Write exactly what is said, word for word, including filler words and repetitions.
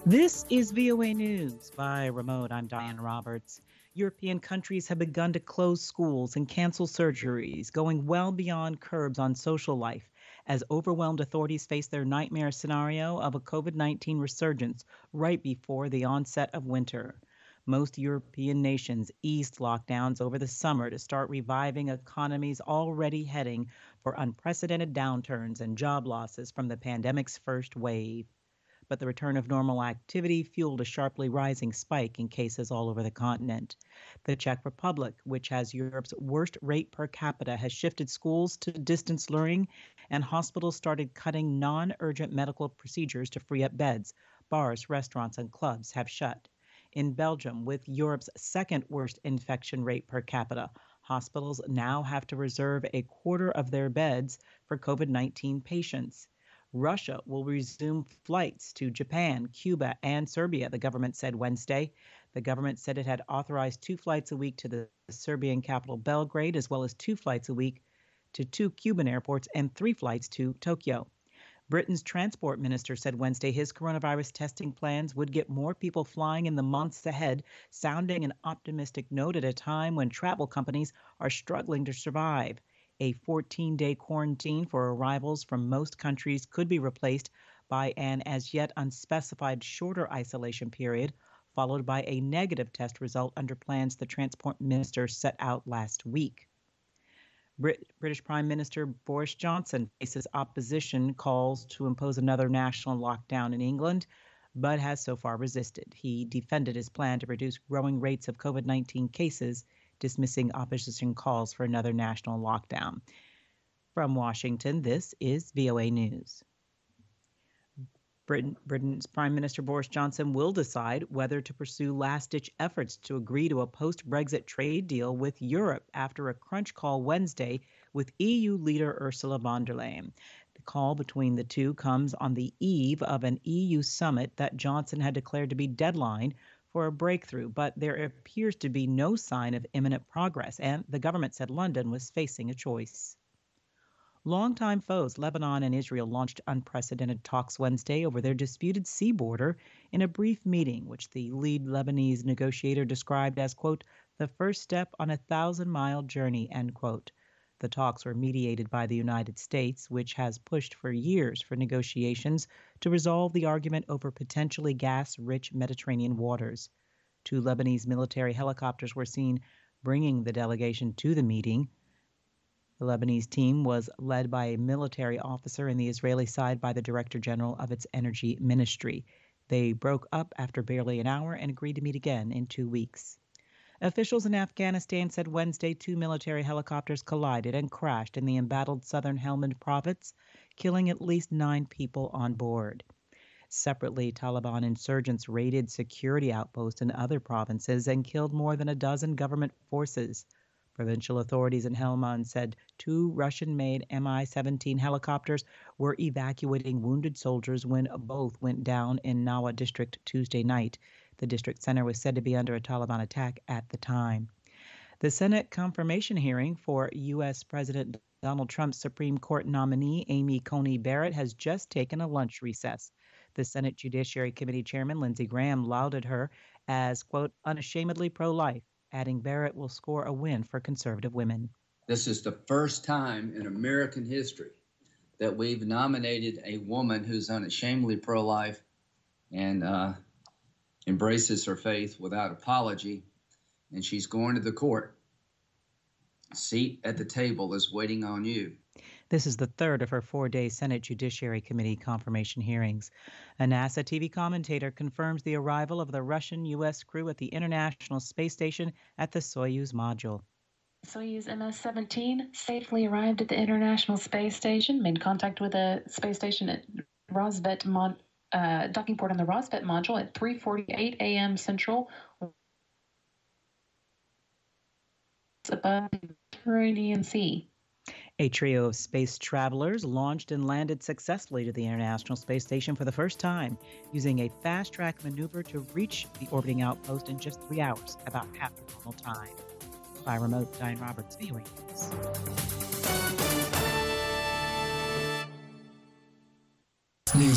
This is V O A News by Remote. I'm Diane Roberts. European countries have begun to close schools and cancel surgeries, going well beyond curbs on social life as overwhelmed authorities face their nightmare scenario of a COVID nineteen resurgence right before the onset of winter. Most European nations eased lockdowns over the summer to start reviving economies already heading for unprecedented downturns and job losses from the pandemic's first wave. But the return of normal activity fueled a sharply rising spike in cases all over the continent. The Czech Republic, which has Europe's worst rate per capita, has shifted schools to distance learning, and hospitals started cutting non-urgent medical procedures to free up beds. Bars, restaurants, and clubs have shut. In Belgium, with Europe's second worst infection rate per capita, hospitals now have to reserve a quarter of their beds for COVID nineteen patients. Russia will resume flights to Japan, Cuba, and Serbia, the government said Wednesday. The government said it had authorized two flights a week to the Serbian capital Belgrade, as well as two flights a week to two Cuban airports and three flights to Tokyo. Britain's transport minister said Wednesday his coronavirus testing plans would get more people flying in the months ahead, sounding an optimistic note at a time when travel companies are struggling to survive. A fourteen-day quarantine for arrivals from most countries could be replaced by an as yet unspecified shorter isolation period, followed by a negative test result under plans the transport minister set out last week. Brit- British Prime Minister Boris Johnson faces opposition calls to impose another national lockdown in England, but has so far resisted. He defended his plan to reduce growing rates of COVID nineteen cases, dismissing opposition calls for another national lockdown. From Washington, this is V O A News. Britain, Britain's Prime Minister Boris Johnson will decide whether to pursue last-ditch efforts to agree to a post-Brexit trade deal with Europe after a crunch call Wednesday with E U leader Ursula von der Leyen. The call between the two comes on the eve of an E U summit that Johnson had declared to be deadline for a breakthrough, but there appears to be no sign of imminent progress, and the government said London was facing a choice. Longtime foes, Lebanon and Israel, launched unprecedented talks Wednesday over their disputed sea border in a brief meeting, which the lead Lebanese negotiator described as, quote, the first step on a thousand-mile journey, end quote. The talks were mediated by the United States, which has pushed for years for negotiations to resolve the argument over potentially gas-rich Mediterranean waters. Two Lebanese military helicopters were seen bringing the delegation to the meeting. The Lebanese team was led by a military officer and the Israeli side by the Director General of its energy ministry. They broke up after barely an hour and agreed to meet again in two weeks. Officials in Afghanistan said Wednesday two military helicopters collided and crashed in the embattled southern Helmand province, killing at least nine people on board. Separately, Taliban insurgents raided security outposts in other provinces and killed more than a dozen government forces. Provincial authorities in Helmand said two Russian-made M I seventeen helicopters were evacuating wounded soldiers when both went down in Nawa district Tuesday night. The district center was said to be under a Taliban attack at the time. The Senate confirmation hearing for U S. President Donald Trump's Supreme Court nominee, Amy Coney Barrett, has just taken a lunch recess. The Senate Judiciary Committee Chairman, Lindsey Graham, lauded her as, quote, unashamedly pro-life, adding Barrett will score a win for conservative women. This is the first time in American history that we've nominated a woman who's unashamedly pro-life and uh, embraces her faith without apology, and she's going to the court. A seat at the table is waiting on you. This is the third of her four-day Senate Judiciary Committee confirmation hearings. A NASA T V commentator confirms the arrival of the Russian-U S crew at the International Space Station at the Soyuz module. Soyuz M S seventeen safely arrived at the International Space Station, made contact with the space station at Rosvet mod, uh, docking port on the Rosvet module at three forty-eight a.m. Central, above the Mediterranean Sea. A trio of space travelers launched and landed successfully to the International Space Station for the first time, using a fast-track maneuver to reach the orbiting outpost in just three hours, about half the normal time. By remote, Diane Roberts, V O A News.